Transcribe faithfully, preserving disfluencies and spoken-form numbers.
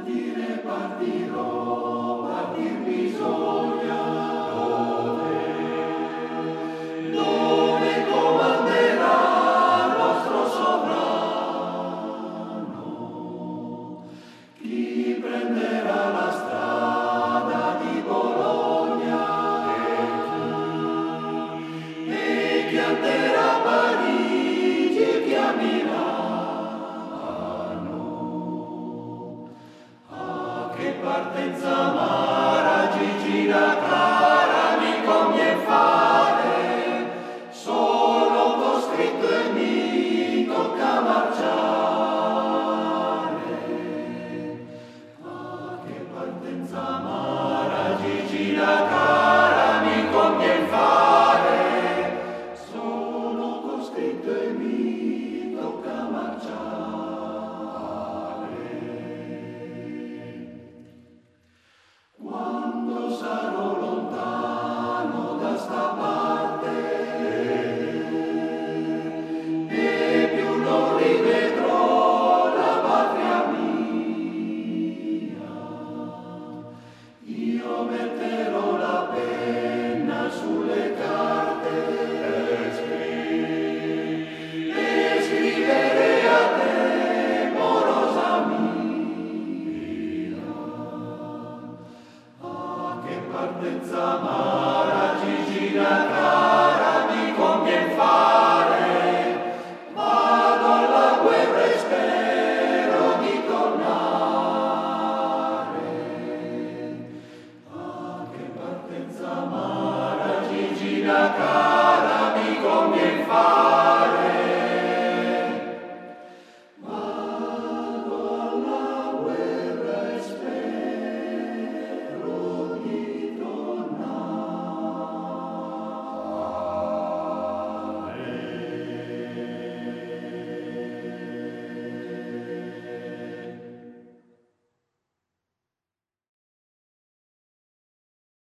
Partire, partirò, partir bisogna, dove, dove comanderà il nostro sovrano, chi prenderà la strada di Bologna e chi anderà a Parigi e chi a Milano. Che partenza amara, Gigi da